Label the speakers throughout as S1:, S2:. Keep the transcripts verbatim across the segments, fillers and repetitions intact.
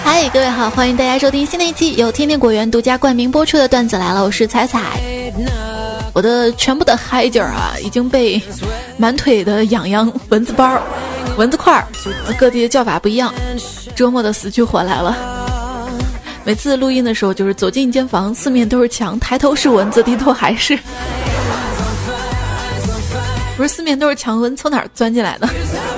S1: 嗨，各位好，欢迎大家收听新的一期由天天果园独家冠名播出的段子来了，我是彩彩。我的全部的嗨劲儿啊，已经被满腿的痒痒、蚊子包、蚊子块儿，各地的叫法不一样，折磨的死去活来了。每次录音的时候，就是走进一间房，四面都是墙，抬头是蚊子，低头还是不是四面都是墙，蚊从哪儿钻进来的？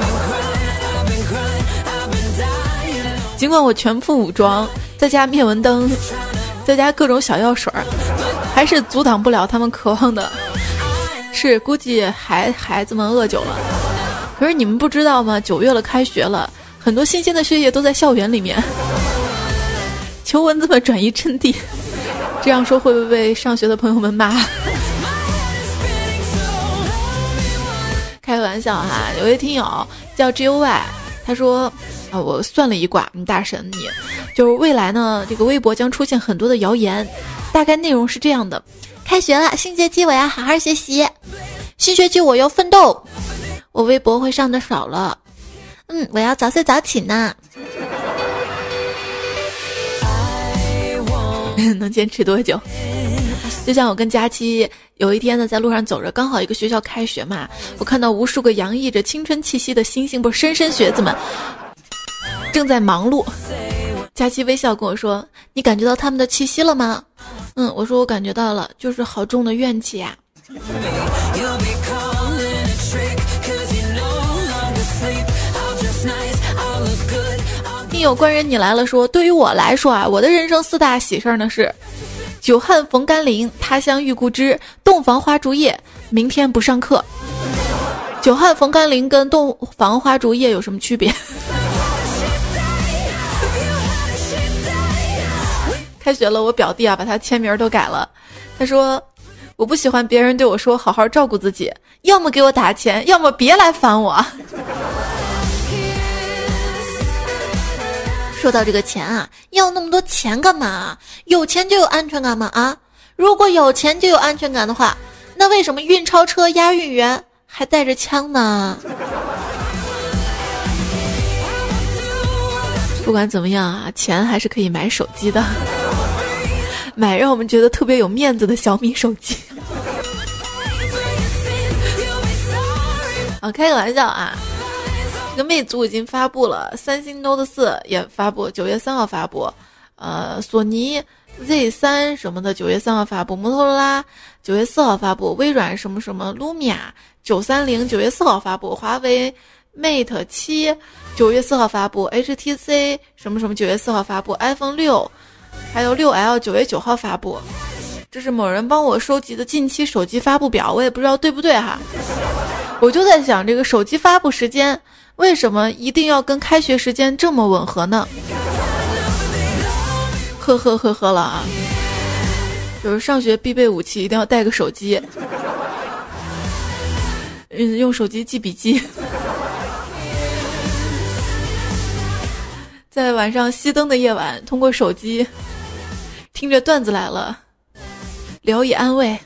S1: 尽管我全副武装，再加灭蚊灯，再加各种小药水儿，还是阻挡不了他们渴望的。是，估计孩孩子们饿久了。可是你们不知道吗？九月了，开学了，很多新鲜的血液都在校园里面，求蚊子们转移阵地。这样说会不会被上学的朋友们骂？开个玩笑哈，有位听友叫 G O Y， 他说啊，我算了一卦，你大神你，就是未来呢，这个微博将出现很多的谣言，大概内容是这样的：开学了，新学期我要好好学习，新学期我要奋斗，我微博会上的少了，嗯，我要早睡早起呢。能坚持多久？就像我跟佳期有一天呢，在路上走着，刚好一个学校开学嘛，我看到无数个洋溢着青春气息的新兴不是莘莘学子们正在忙碌。佳期微笑跟我说：“你感觉到他们的气息了吗？”嗯，我说我感觉到了，就是好重的怨气啊。听友官人你来了说，对于我来说啊，我的人生四大喜事呢是久旱逢甘霖，他乡遇故知，洞房花烛夜，明天不上课。久旱逢甘霖跟洞房花烛夜有什么区别？开学了，我表弟啊把他签名都改了，他说我不喜欢别人对我说好好照顾自己，要么给我打钱，要么别来烦我。说到这个钱啊，要那么多钱干嘛？有钱就有安全感吗？啊，如果有钱就有安全感的话，那为什么运钞车押运员还带着枪呢？不管怎么样啊，钱还是可以买手机的，买让我们觉得特别有面子的小米手机。啊，开个玩笑啊。这个魅族已经发布了，三星 Note 四也发布，九月三号发布，呃，索尼 Z 三什么的九月三号发布，摩托罗拉九月四号发布，微软什么什么 Lumia 九三零九月四号发布，华为 Mate 七九月四号发布 ，H T C 什么什么九月四号发布 ，iPhone 六还有 六 L 九月九号发布。这是某人帮我收集的近期手机发布表，我也不知道对不对哈。我就在想，这个手机发布时间为什么一定要跟开学时间这么吻合呢？呵呵呵呵了啊！就是上学必备武器，一定要带个手机，嗯，用手机记笔记，在晚上熄灯的夜晚，通过手机听着段子来了，聊以安慰。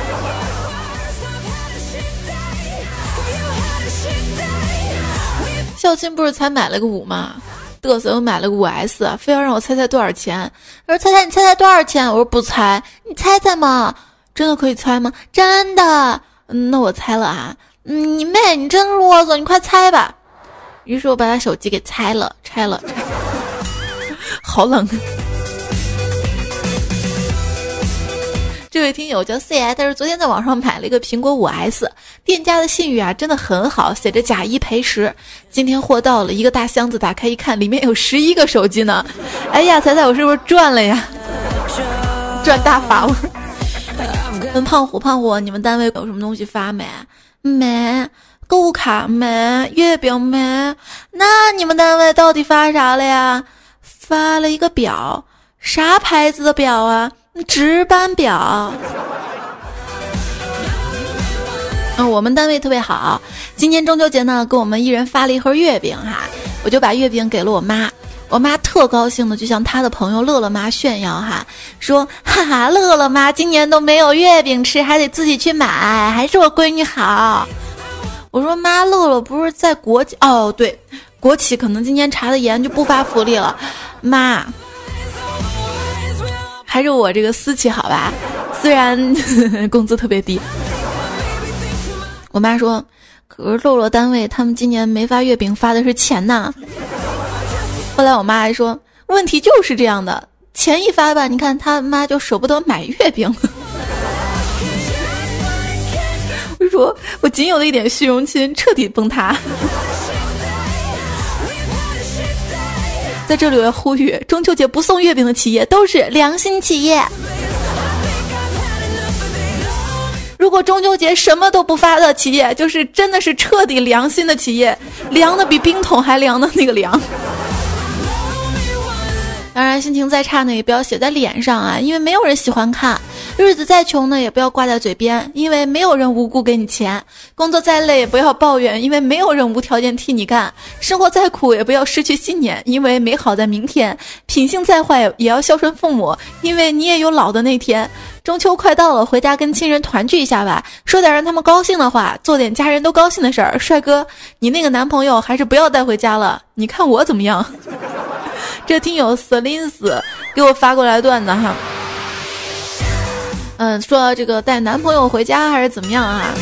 S1: 校庆不是才买了个五吗？嘚瑟又买了个五 S， 非要让我猜猜多少钱。我说猜猜你猜猜多少钱？我说不猜，你猜猜嘛。真的可以猜吗？真的。嗯，那我猜了啊。嗯，你妹，你真啰嗦，你快猜吧。于是我把他手机给拆了，拆了，拆了。好冷。这位听友叫 C I， 他是昨天在网上买了一个苹果五 S， 店家的信誉啊真的很好，写着假一赔十。今天货到了，一个大箱子，打开一看，里面有十一个手机呢。哎呀，彩彩，我是不是赚了呀？赚大发了。问胖虎，胖虎，你们单位有什么东西发没？没。购物卡没，月饼没。那你们单位到底发啥了呀？发了一个表，啥牌子的表啊？值班表。嗯，我们单位特别好，今年中秋节呢，给我们一人发了一盒月饼哈，我就把月饼给了我妈，我妈特高兴的，就向她的朋友乐乐妈炫耀哈，说哈哈，乐乐妈今年都没有月饼吃，还得自己去买，还是我闺女好。我说妈，乐乐不是在国际哦，对， 国企可能今年查的严，就不发福利了。妈，还是我这个私企好吧，虽然呵呵工资特别低。我妈说，可是漏了单位他们今年没发月饼，发的是钱呐。后来我妈还说，问题就是这样的，钱一发吧，你看他妈就舍不得买月饼。我说我仅有的一点虚荣心彻底崩塌。在这里我要呼吁，中秋节不送月饼的企业都是良心企业。如果中秋节什么都不发的企业，就是真的是彻底良心的企业，凉的比冰桶还凉的那个凉。当然心情再差呢也不要写在脸上啊，因为没有人喜欢看。日子再穷呢也不要挂在嘴边，因为没有人无故给你钱。工作再累也不要抱怨，因为没有人无条件替你干。生活再苦也不要失去信念，因为美好在明天。品性再坏也要孝顺父母，因为你也有老的那天。中秋快到了，回家跟亲人团聚一下吧，说点让他们高兴的话，做点家人都高兴的事儿。帅哥，你那个男朋友还是不要带回家了，你看我怎么样？这听友 Selins 给我发过来段子哈，嗯，说这个带男朋友回家还是怎么样啊？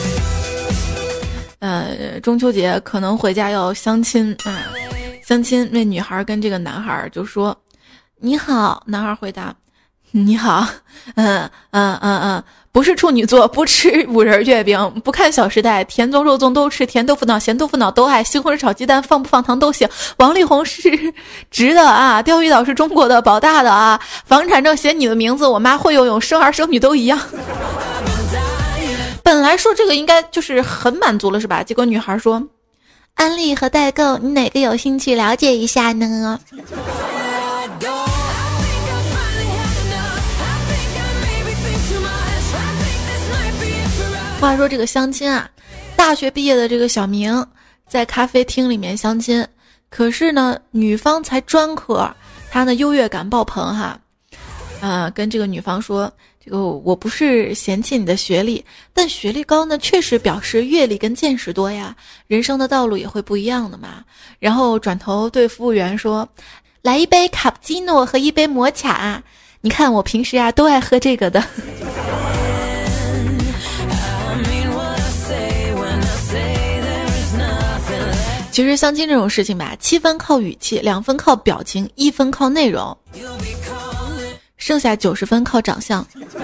S1: 呃，中秋节可能回家要相亲啊，相亲那女孩跟这个男孩就说：“你好。”男孩回答：“你好，嗯嗯嗯嗯，不是处女座，不吃五仁月饼，不看《小时代》，甜粽肉粽都吃，甜豆腐脑、咸豆腐脑都爱，西红柿炒鸡蛋放不放糖都行。王力宏是直的啊，钓鱼岛是中国的，保大的啊，房产证写你的名字，我妈会游泳，生儿生女都一样。”本来说这个应该就是很满足了是吧？结果女孩说：“安利和代购，你哪个有兴趣了解一下呢？”话说这个相亲啊，大学毕业的这个小明在咖啡厅里面相亲，可是呢女方才专科，他呢优越感爆棚哈，啊，跟这个女方说，这个我不是嫌弃你的学历，但学历高呢确实表示阅历跟见识多呀，人生的道路也会不一样的嘛。然后转头对服务员说，来一杯卡布奇诺和一杯摩卡，你看我平时啊都爱喝这个的。其实相亲这种事情吧，七分靠语气，两分靠表情，一分靠内容，剩下九十分靠长相。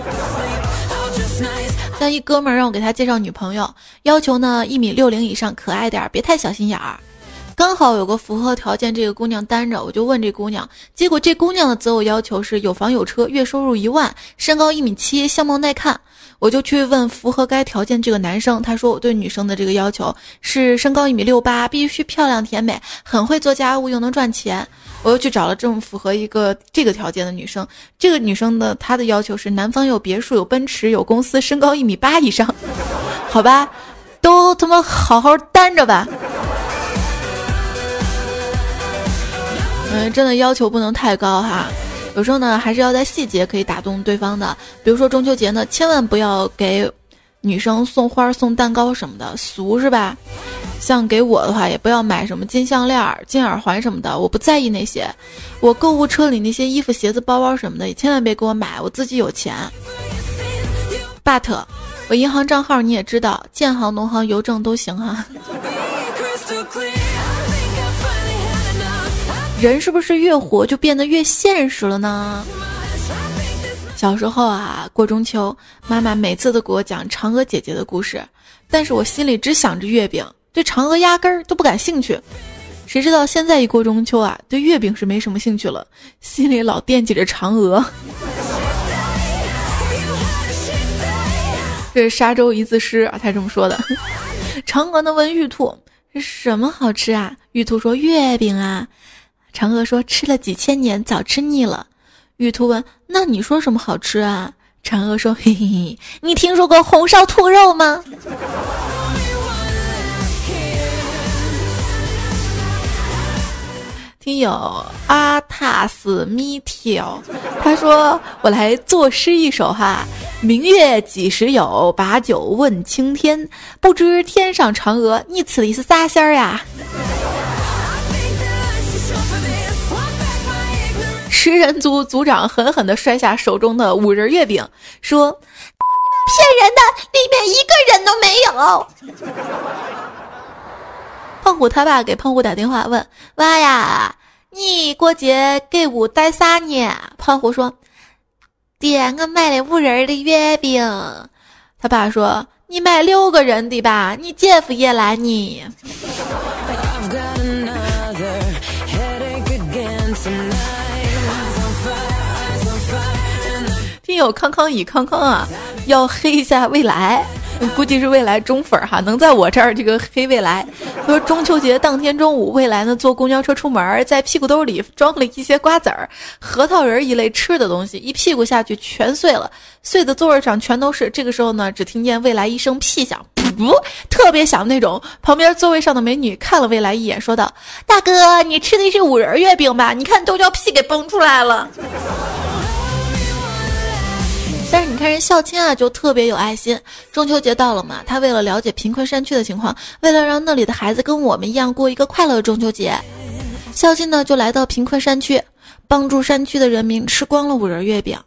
S1: 像一哥们儿让我给他介绍女朋友，要求呢一米六零以上，可爱点，别太小心眼儿。刚好有个符合条件，这个姑娘单着，我就问这姑娘，结果这姑娘的择偶要求是有房有车，月收入一万，身高一米七，相貌耐看。我就去问符合该条件这个男生，他说我对女生的这个要求是身高一米六八，必须漂亮甜美，很会做家务又能赚钱。我又去找了这种符合一个这个条件的女生，这个女生的她的要求是男方有别墅有奔驰有公司，身高一米八以上。好吧，都他妈好好单着吧。嗯，真的要求不能太高哈。有时候呢，还是要在细节可以打动对方的。比如说中秋节呢，千万不要给女生送花、送蛋糕什么的，俗是吧？像给我的话，也不要买什么金项链、金耳环什么的，我不在意那些。我购物车里那些衣服、鞋子、包包什么的，也千万别给我买，我自己有钱。But 我银行账号你也知道，建行、农行、邮政都行哈。人是不是越活就变得越现实了呢？小时候啊，过中秋，妈妈每次都给我讲嫦娥姐姐的故事，但是我心里只想着月饼，对嫦娥压根儿都不感兴趣。谁知道现在一过中秋啊，对月饼是没什么兴趣了，心里老惦记着嫦娥。这是沙洲一字诗啊，他这么说的。嫦娥呢问玉兔，这什么好吃啊？玉兔说月饼啊。嫦娥说吃了几千年，早吃腻了。玉兔问，那你说什么好吃啊？嫦娥说，嘿嘿嘿，你听说过红烧兔肉吗？听友阿塔斯米条，他说我来作诗一首哈。明月几时有，把酒问青天，不知天上嫦娥，你此里是啥仙儿呀？ 食人族族长狠狠地摔下手中的五仁月饼，说：
S2: 骗人的，里面一个人都没有。
S1: 胖虎他爸给胖虎打电话问：娃呀，你过节给屋带啥呢？胖虎说：爹，我买了五仁的月饼。他爸说：你买六个人的吧，你姐夫也来呢。听友康康乙康康啊，要黑一下未来，估计是未来中粉哈，能在我这儿这个黑未来。说中秋节当天中午，未来呢坐公交车出门，在屁股兜里装了一些瓜子儿、核桃仁一类吃的东西，一屁股下去全碎了，碎的座位上全都是。这个时候呢，只听见未来一声屁响，噗，特别响那种。旁边座位上的美女看了未来一眼，说道：大哥，你吃的是五仁月饼吧？你看都叫屁给崩出来了。但是你看人孝亲啊，就特别有爱心。中秋节到了嘛，他为了了解贫困山区的情况，为了让那里的孩子跟我们一样过一个快乐的中秋节，孝亲呢就来到贫困山区，帮助山区的人民吃光了五仁月饼。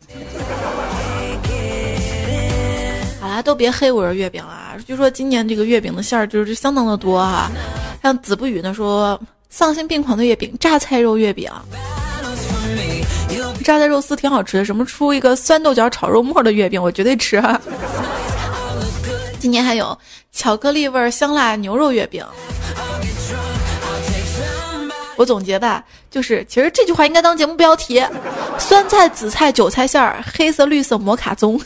S1: 好啦，都别黑五仁月饼了。据说今年这个月饼的馅儿就是相当的多哈、啊。像子不语呢说，丧心病狂的月饼，榨菜肉月饼。榨菜肉丝挺好吃的，什么出一个酸豆角炒肉末的月饼，我绝对吃、啊。今年还有巧克力味香辣牛肉月饼。我总结吧，就是其实这句话应该当节目标题：酸菜、紫菜、韭菜馅儿，黑色、绿色摩卡棕。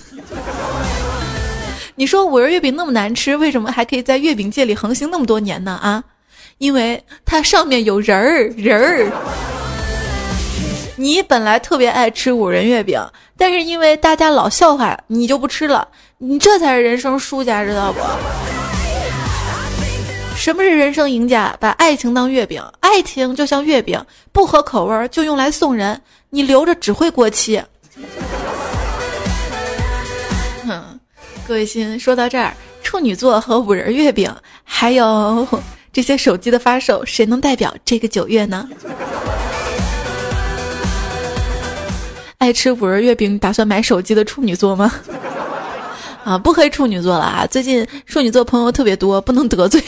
S1: 你说五仁月饼那么难吃，为什么还可以在月饼界里横行那么多年呢？啊，因为它上面有仁儿，仁儿。你本来特别爱吃五仁月饼，但是因为大家老笑话你就不吃了，你这才是人生输家，知道不？什么是人生赢家？把爱情当月饼，爱情就像月饼，不合口味就用来送人，你留着只会过期。哼，各位亲，说到这儿，处女座和五仁月饼，还有这些手机的发售，谁能代表这个九月呢？爱吃五仁月饼打算买手机的处女座吗？啊，不黑处女座了啊！最近处女座朋友特别多，不能得罪。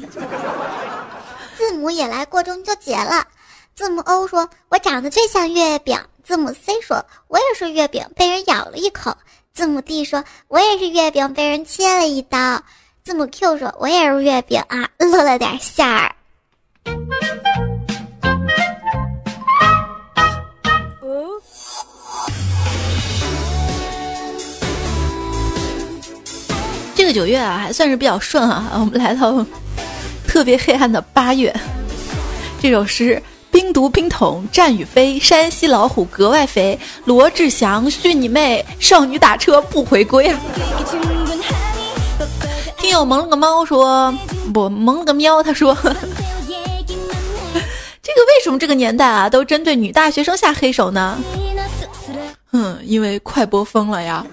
S2: 字母也来过中秋节了。字母 O 说：我长得最像月饼。字母 C 说：我也是月饼，被人咬了一口。字母 D 说：我也是月饼，被人切了一刀。字母 Q 说：我也是月饼啊，落了点馅儿。
S1: 这个九月啊，还算是比较顺啊。我们来到特别黑暗的八月，这首诗：冰毒冰桶战与飞，山西老虎格外肥。罗志祥训你妹，少女打车不回归啊！听友萌了个猫说，不萌了个喵，他说，这个为什么这个年代啊都针对女大学生下黑手呢？嗯，因为快播疯了呀。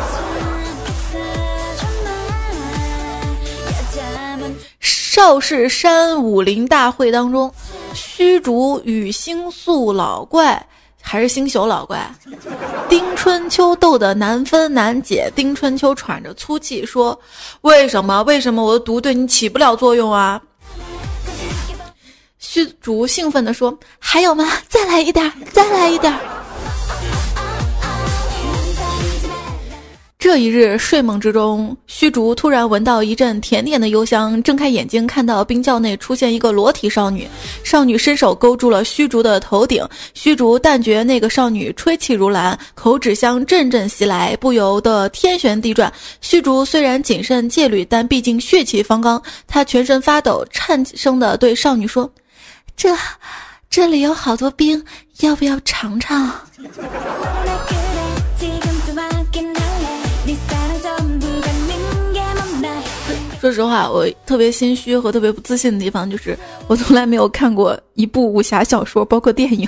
S1: 少室山武林大会当中，虚竹与星宿老怪还是星宿老怪，丁春秋斗得难分难解。丁春秋喘着粗气说：为什么为什么我的毒对你起不了作用啊？虚竹兴奋地说：还有吗？再来一点，再来一点。这一日睡梦之中，虚竹突然闻到一阵甜甜的幽香，睁开眼睛看到冰窖内出现一个裸体少女，少女伸手勾住了虚竹的头顶，虚竹但觉那个少女吹气如兰，口脂香阵阵袭来，不由得天旋地转。虚竹虽然谨慎戒律，但毕竟血气方刚，他全身发抖，颤声地对少女说：这这里有好多冰，要不要尝尝？说实话，我特别心虚和特别不自信的地方就是我从来没有看过一部武侠小说，包括电影。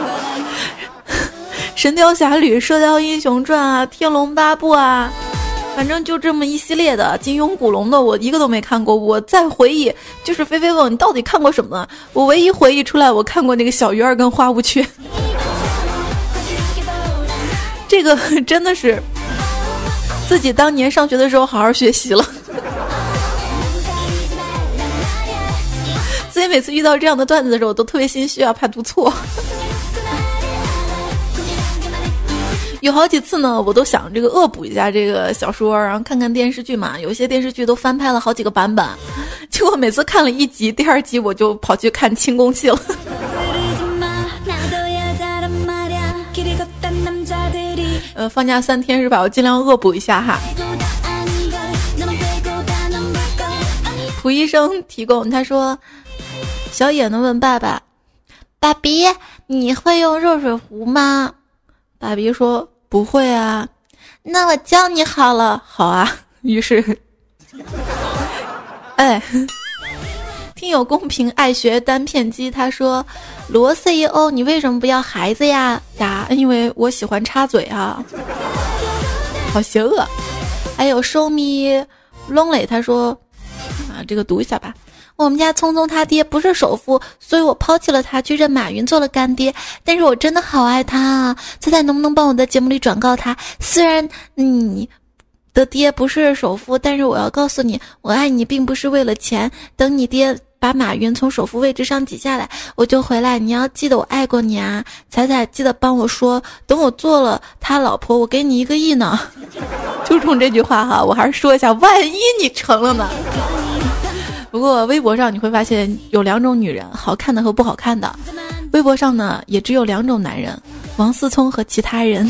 S1: 神雕侠侣、射雕英雄传啊、天龙八部啊，反正就这么一系列的金庸古龙的我一个都没看过。我再回忆，就是菲菲问你到底看过什么呢？我唯一回忆出来我看过那个小鱼儿跟花无缺。 这个真的是自己当年上学的时候好好学习了。所以每次遇到这样的段子的时候，我都特别心虚啊，怕读错。有好几次呢，我都想这个恶补一下这个小说，然后看看电视剧嘛。有些电视剧都翻拍了好几个版本，结果每次看了一集，第二集我就跑去看清宫戏了。呃，放假三天是吧？我尽量恶补一下哈。蒲医生提供，他说，小野呢问爸爸，爸比，你会用热水壶吗？爸比说不会啊。那我教你好了。好啊。于是哎，听友公平爱学单片机，他说，罗 C E O 你为什么不要孩子呀？呀，因为我喜欢插嘴啊。好邪恶。还有收咪 lonely， 他说啊，这个读一下吧。我们家聪聪他爹不是首富，所以我抛弃了他，去认马云做了干爹。但是我真的好爱他啊！猜猜能不能帮我在节目里转告他？虽然你的爹不是首富，但是我要告诉你，我爱你并不是为了钱。等你爹把马云从首富位置上挤下来，我就回来。你要记得我爱过你啊！彩彩记得帮我说，等我做了他老婆，我给你一个亿呢。就冲这句话哈，我还是说一下，万一你成了呢？不过微博上你会发现有两种女人，好看的和不好看的。微博上呢也只有两种男人，王思聪和其他人。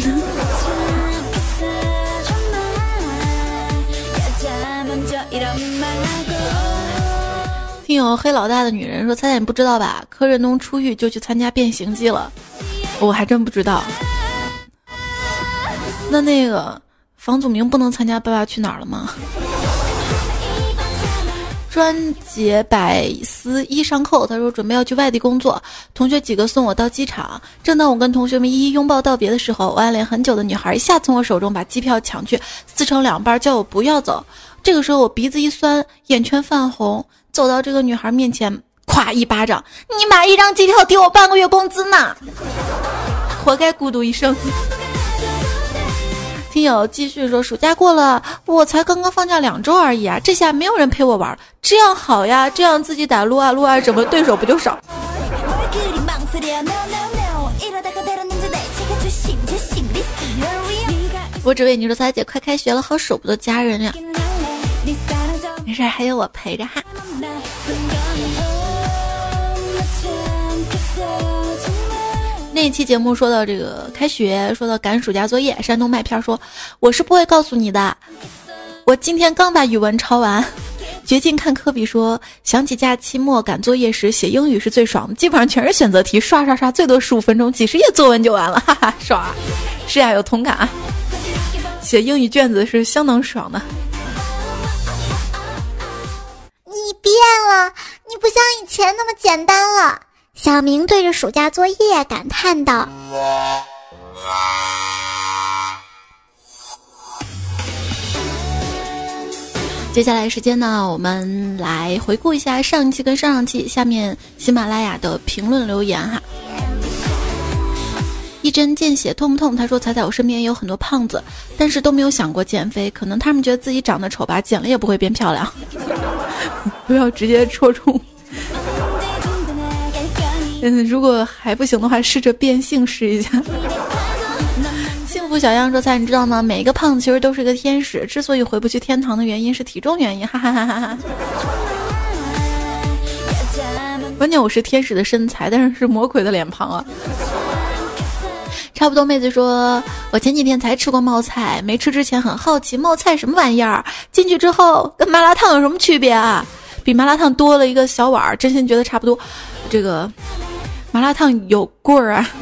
S1: 听友黑老大的女人说，猜猜你不知道吧，柯震东出狱就去参加变形记了。我还真不知道。那那个房祖名不能参加爸爸去哪儿了吗？专解百思衣裳扣，他说准备要去外地工作，同学几个送我到机场。正当我跟同学们一一拥抱道别的时候，我暗恋很久的女孩一下从我手中把机票抢去，撕成两半，叫我不要走。这个时候我鼻子一酸，眼圈泛红，走到这个女孩面前，咵一巴掌，你买一张机票抵我半个月工资呢，活该孤独一生。听友继续说，暑假过了，我才刚刚放假两周而已啊，这下没有人陪我玩，这样好呀，这样自己打撸啊撸啊，什么对手不就少？我只为你说，彩姐快开学了，好舍不得家人呀。没事，还有我陪着哈。那一期节目说到这个开学，说到赶暑假作业，山东麦片说，我是不会告诉你的，我今天刚把语文抄完。绝境看科比说，想起假期末赶作业时写英语是最爽的，基本上全是选择题，刷刷刷，最多十五分钟，几十页作文就完了，哈哈，爽啊！是呀，有同感啊，写英语卷子是相当爽的。
S2: 你变了，你不像以前那么简单了。小明对着暑假作业感叹道。
S1: 接下来时间呢，我们来回顾一下上一期跟上上期下面喜马拉雅的评论留言哈。一针见血痛不痛？他说，彩彩我身边也有很多胖子，但是都没有想过减肥，可能他们觉得自己长得丑吧，减了也不会变漂亮。不要直接戳中。嗯，如果还不行的话，试着变性试一下。幸福小样说，菜你知道吗？每一个胖子其实都是一个天使，之所以回不去天堂的原因是体重原因，哈哈哈哈哈。关键我是天使的身材，但是是魔鬼的脸庞啊。差不多妹子说，我前几天才吃过冒菜，没吃之前很好奇冒菜什么玩意儿，进去之后跟麻辣烫有什么区别啊？比麻辣烫多了一个小碗，真心觉得差不多。这个麻辣烫有棍儿啊。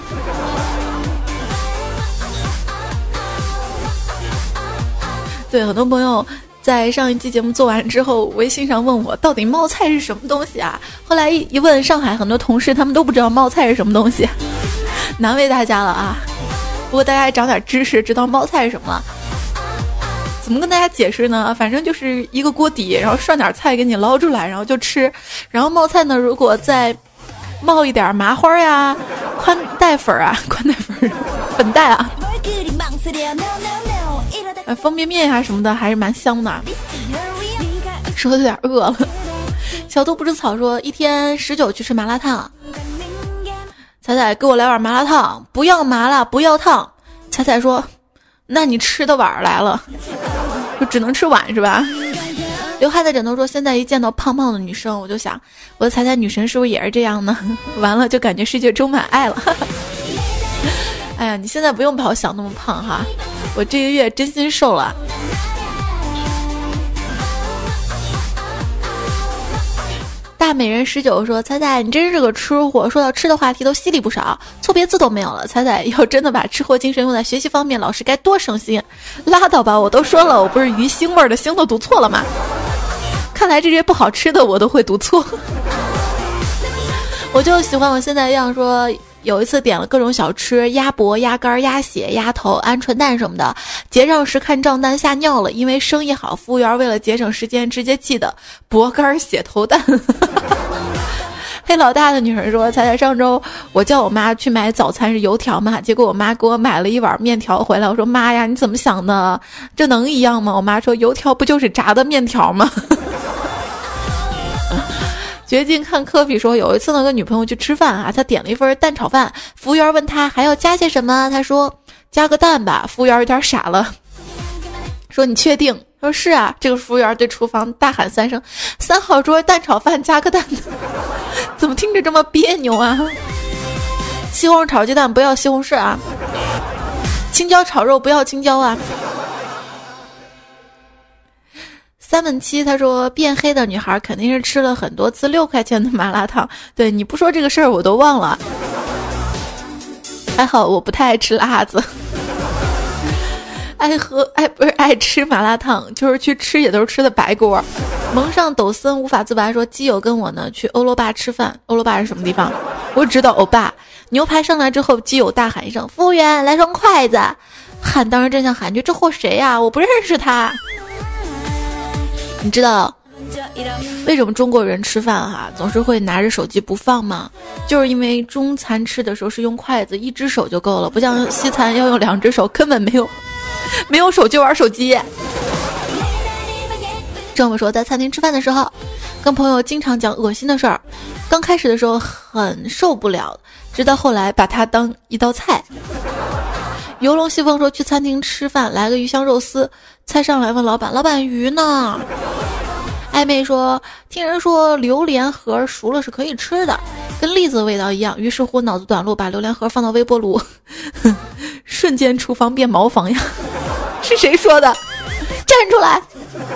S1: 对，很多朋友在上一期节目做完之后，微信上问我到底冒菜是什么东西啊？后来一一问上海很多同事，他们都不知道冒菜是什么东西，难为大家了啊！不过大家长点知识，知道冒菜是什么了。怎么跟大家解释呢？反正就是一个锅底，然后涮点菜给你捞出来，然后就吃。然后冒菜呢，如果再冒一点麻花呀、宽带粉啊、宽带粉、粉带啊， 呃，方便面呀、啊、什么的还是蛮香的。说的有点饿了。小兔不吃草说一天十九去吃麻辣烫。彩彩给我来碗麻辣烫，不要麻辣不要烫。彩彩说那你吃的碗来了，就只能吃碗是吧？刘海的枕头说现在一见到胖胖的女生我就想我的彩彩女神是不是也是这样呢？完了就感觉世界充满爱了。哎呀，你现在不用把我想那么胖哈，我这个月真心瘦了。大美人十九说彩彩你真是个吃货，说到吃的话题都犀利不少，错别字都没有了。彩彩要真的把吃货精神用在学习方面，老师该多省心。拉倒吧，我都说了我不是鱼腥味的腥都读错了吗？看来这些不好吃的我都会读错。我就喜欢我现在一样说，有一次点了各种小吃，鸭脖、鸭肝、鸭血、鸭头、鹌鹑蛋什么的，结账时看账单吓尿了，因为生意好，服务员为了节省时间直接记的脖肝血头蛋。黑老大的女儿说才在上周我叫我妈去买早餐是油条嘛，结果我妈给我买了一碗面条回来，我说妈呀你怎么想的，这能一样吗？我妈说油条不就是炸的面条吗？绝境看科比说有一次呢跟女朋友去吃饭啊，他点了一份蛋炒饭，服务员问他还要加些什么，他说加个蛋吧，服务员有点傻了，说你确定？他说是啊。这个服务员对厨房大喊三声三号桌蛋炒饭加个蛋。怎么听着这么别扭啊？西红柿炒鸡蛋不要西红柿啊，青椒炒肉不要青椒啊。三问七他说变黑的女孩肯定是吃了很多次六块钱的麻辣烫，对你不说这个事儿我都忘了，还好我不太爱吃辣子。爱喝爱不是爱吃麻辣烫，就是去吃也都是吃的白锅。蒙上抖森无法自拔说基友跟我呢去欧罗巴吃饭，欧罗巴是什么地方？我只知道欧巴。牛排上来之后，基友大喊一声服务员来双筷子，喊当时真想喊句这货谁呀、啊、我不认识他。你知道为什么中国人吃饭哈、啊、总是会拿着手机不放吗？就是因为中餐吃的时候是用筷子，一只手就够了，不像西餐要用两只手，根本没有没有手就玩手机。这么说在餐厅吃饭的时候跟朋友经常讲恶心的事儿，刚开始的时候很受不了，直到后来把它当一道菜。游龙西风说去餐厅吃饭来个鱼香肉丝，菜上来问老板老板鱼呢？暧昧说听人说榴莲盒熟了是可以吃的，跟栗子的味道一样，于是乎脑子短路把榴莲盒放到微波炉，瞬间厨房变茅房呀。是谁说的？站出来。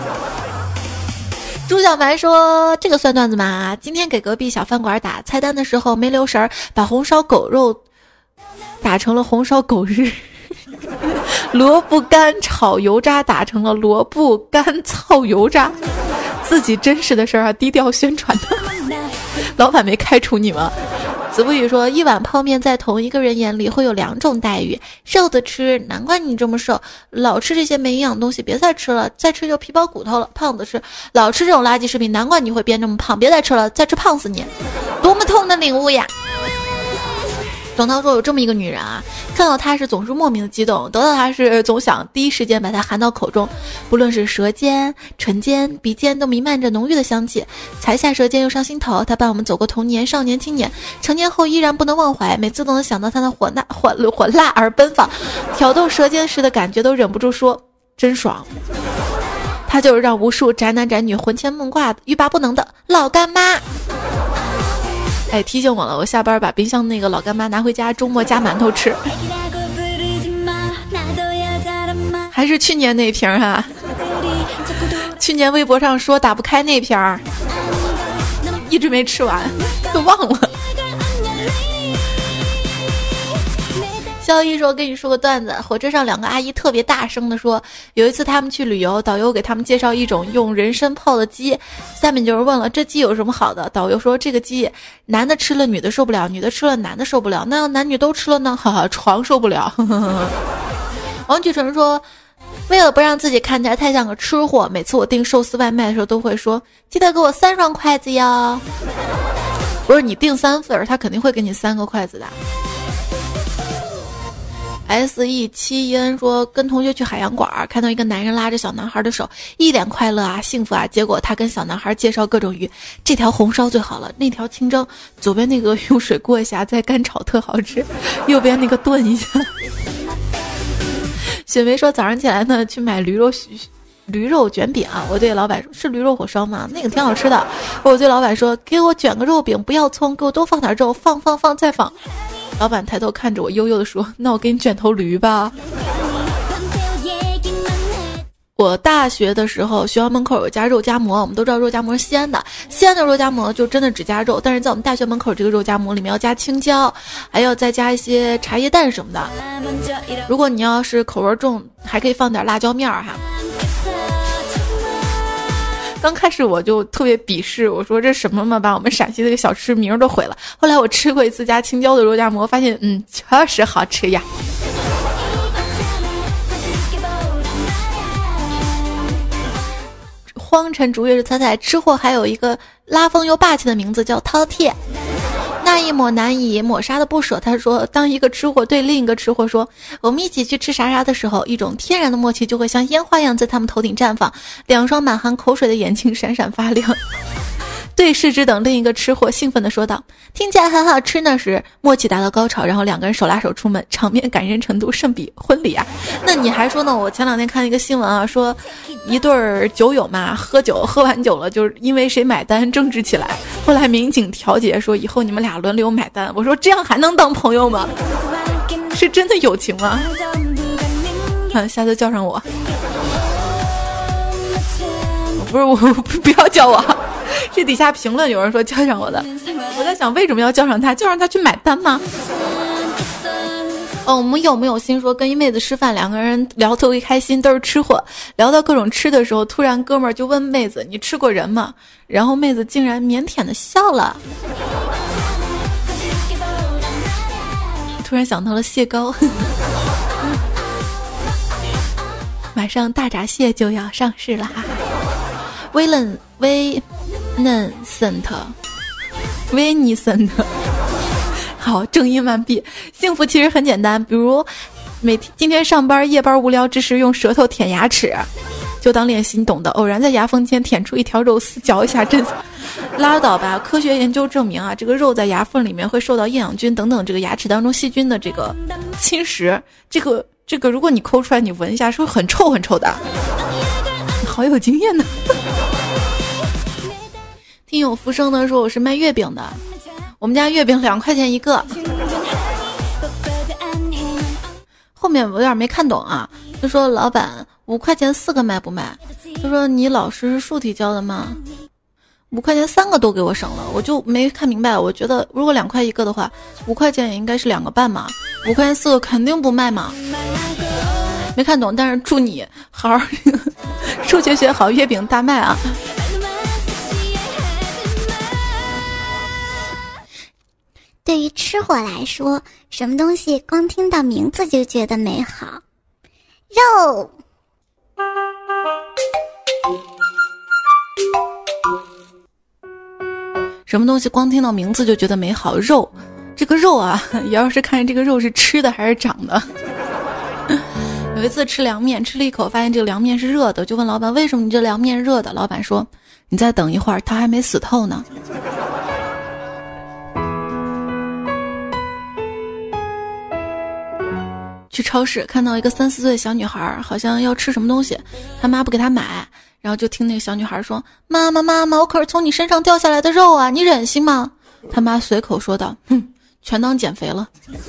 S1: 朱小白说这个算段子吗？今天给隔壁小饭馆打菜单的时候没留神把红烧狗肉打成了红烧狗日，萝卜干炒油渣打成了萝卜干操油渣，自己真实的事儿啊，低调宣传的。老板没开除你吗？子不语说一碗泡面在同一个人眼里会有两种待遇，瘦的吃难怪你这么瘦，老吃这些没营养东西别再吃了，再吃就皮包骨头了。胖子吃老吃这种垃圾食品，难怪你会变这么胖，别再吃了，再吃胖死你。多么痛的领悟呀。总涛说有这么一个女人啊，看到她是总是莫名的激动，得到她是总想第一时间把她含到口中，不论是舌尖、唇尖、鼻尖都弥漫着浓郁的香气，才下舌尖又上心头。她伴我们走过童年、少年、青年，成年后依然不能忘怀，每次都能想到她那火辣、火火辣而奔放，挑逗舌尖时的感觉都忍不住说真爽。她就是让无数宅男宅女魂牵梦挂的、欲罢不能的老干妈。哎，提醒我了，我下班把冰箱那个老干妈拿回家，周末加馒头吃。还是去年那瓶哈、啊，去年微博上说打不开那瓶儿，一直没吃完，都忘了。肖一说跟你说个段子，火车上两个阿姨特别大声的说，有一次他们去旅游，导游给他们介绍一种用人参泡的鸡，下面就是问了这鸡有什么好的，导游说这个鸡男的吃了女的受不了，女的吃了男的受不了，那要男女都吃了呢？哈哈，床受不了。王举纯说为了不让自己看起来太像个吃货，每次我订寿司外卖的时候都会说记得给我三双筷子哟。不是你订三份他肯定会给你三个筷子的。 S E 七 N 说跟同学去海洋馆，看到一个男人拉着小男孩的手，一脸快乐啊，幸福啊。结果他跟小男孩介绍各种鱼，这条红烧最好了，那条清蒸，左边那个用水过一下再干炒特好吃，右边那个炖一下。雪梅说早上起来呢去买驴肉驴肉卷饼啊，我对老板说是驴肉火烧吗？那个挺好吃的。我对老板说给我卷个肉饼，不要葱，给我多放点肉，放放放再放。老板抬头看着我悠悠地说，那我给你卷头驴吧。我大学的时候学校门口有家肉夹馍，我们都知道肉夹馍是西安的，西安的肉夹馍就真的只加肉，但是在我们大学门口这个肉夹馍里面要加青椒，还要再加一些茶叶蛋什么的。如果你要是口味重，还可以放点辣椒面儿哈。刚开始我就特别鄙视，我说这什么嘛，把我们陕西这个小吃名都毁了。后来我吃过一次加青椒的肉夹馍，发现嗯确实好吃呀。荒尘逐月日彩彩，吃货还有一个拉风又霸气的名字叫饕餮。那一抹难以抹杀的不舍，他说当一个吃货对另一个吃货说我们一起去吃啥啥的时候，一种天然的默契就会像烟花一样在他们头顶绽放，两双满含口水的眼睛闪闪发亮。对视之等另一个吃货兴奋地说道，听起来很好吃呢时，默契达到高潮，然后两个人手拉手出门，场面感人程度胜比婚礼啊。那你还说呢，我前两天看一个新闻啊，说一对儿酒友嘛，喝酒喝完酒了，就是因为谁买单争执起来，后来民警调解说以后你们俩轮流买单。我说这样还能当朋友吗？是真的友情吗？嗯，下次叫上我。不是我，不要叫我。这底下评论有人说叫上我的，我在想为什么要叫上他？就让他去买单吗？哦，我们有没有心说跟一妹子吃饭，两个人聊特别开心，都是吃货，聊到各种吃的时候，突然哥们儿就问妹子你吃过人吗？然后妹子竟然腼腆的笑了。突然想到了蟹膏。马上大闸蟹就要上市啦。威冷威嫩森特威尼森特，好，正音完毕。幸福其实很简单，比如每天今天上班夜班无聊之时，用舌头舔牙齿，就当练习，你懂的。偶然在牙缝间舔出一条肉丝，嚼一下真拉倒吧。科学研究证明啊，这个肉在牙缝里面会受到厌氧菌等等这个牙齿当中细菌的这个侵蚀，这个这个如果你抠出来，你闻一下是会很臭很臭的。好有经验呢。听友浮生呢说我是卖月饼的，我们家月饼两块钱一个。后面我有点没看懂啊，他说老板五块钱四个卖不卖？他说你老师是数体教的吗？五块钱三个都给我省了，我就没看明白。我觉得如果两块一个的话，五块钱也应该是两个半嘛，五块钱四个肯定不卖嘛。没看懂，但是祝你好好数学学好，月饼大卖啊！
S2: 对于吃货来说，什么东西光听到名字就觉得美好？肉。
S1: 什么东西光听到名字就觉得美好？肉。这个肉啊，也要是看这个肉是吃的还是长的。有一次吃凉面，吃了一口发现这个凉面是热的，就问老板为什么你这凉面热的？老板说你再等一会儿，它还没死透呢。去超市看到一个三四岁的小女孩，好像要吃什么东西，她妈不给她买，然后就听那个小女孩说，妈妈妈妈，我可是从你身上掉下来的肉啊，你忍心吗？她妈随口说道，哼，全当减肥了。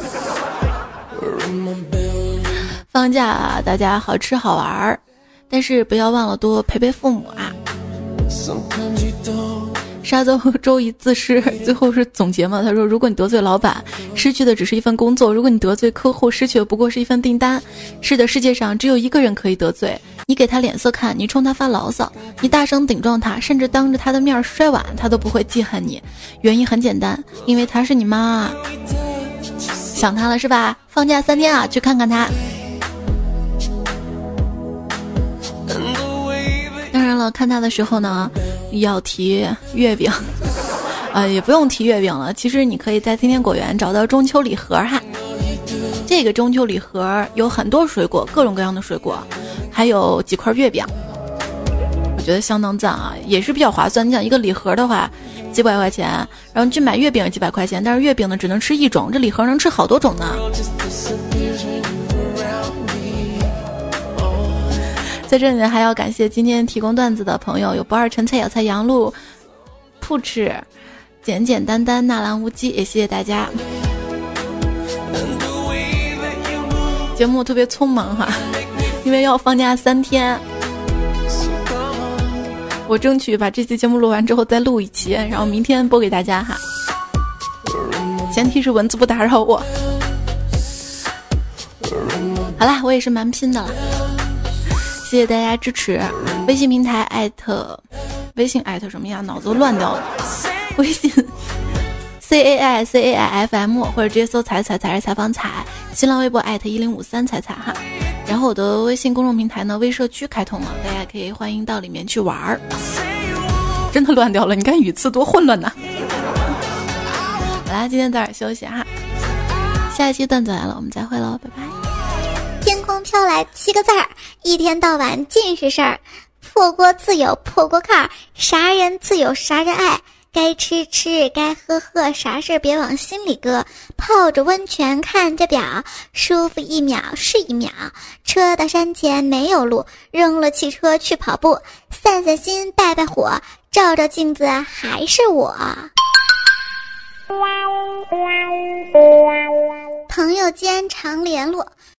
S1: 放假啊，大家好吃好玩，但是不要忘了多陪陪父母啊。沙洲周一自诗最后是总结嘛，他说如果你得罪老板，失去的只是一份工作，如果你得罪客户，失去的不过是一份订单。是的，世界上只有一个人可以得罪，你给他脸色看，你冲他发牢骚，你大声顶撞他，甚至当着他的面摔碗，他都不会记恨你。原因很简单，因为他是你妈。想他了是吧？放假三天啊，去看看他。当然了，看他的时候呢，要提月饼，呃，也不用提月饼了。其实你可以在天天果园找到中秋礼盒哈， 这个中秋礼盒有很多水果，各种各样的水果，还有几块月饼，我觉得相当赞啊，也是比较划算。你想一个礼盒的话几百块钱，然后你去买月饼几百块钱，但是月饼呢只能吃一种，这礼盒能吃好多种呢。在这里呢，还要感谢今天提供段子的朋友，有不二陈菜、小菜、杨露、扑哧、简简单单、纳兰无羁，也谢谢大家。节目特别匆忙哈，因为要放假三天，我争取把这期节目录完之后再录一期，然后明天播给大家哈。前提是文字不打扰我。好啦，我也是蛮拼的了。谢谢大家支持，微信平台艾特，微信艾特什么呀？脑子都乱掉了。微信 C A I C A I F M 或者直接搜彩彩彩是采访彩，新浪微博艾特一零五三彩彩哈。然后我的微信公众平台呢，微社区开通了，大家可以欢迎到里面去玩儿。真的乱掉了，你看语词多混乱呐！好啦，今天早点休息哈，下一期段子来了，我们再会喽，拜拜。
S2: 天空飘来七个字儿，一天到晚尽是事儿。破锅自有破锅盖，啥人自有啥人爱。该吃吃，该喝喝，啥事别往心里搁。泡着温泉看着表，舒服一秒是一秒。车到山前没有路，扔了汽车去跑步。散散心，败败火，照照镜子还是我。朋友间常联络。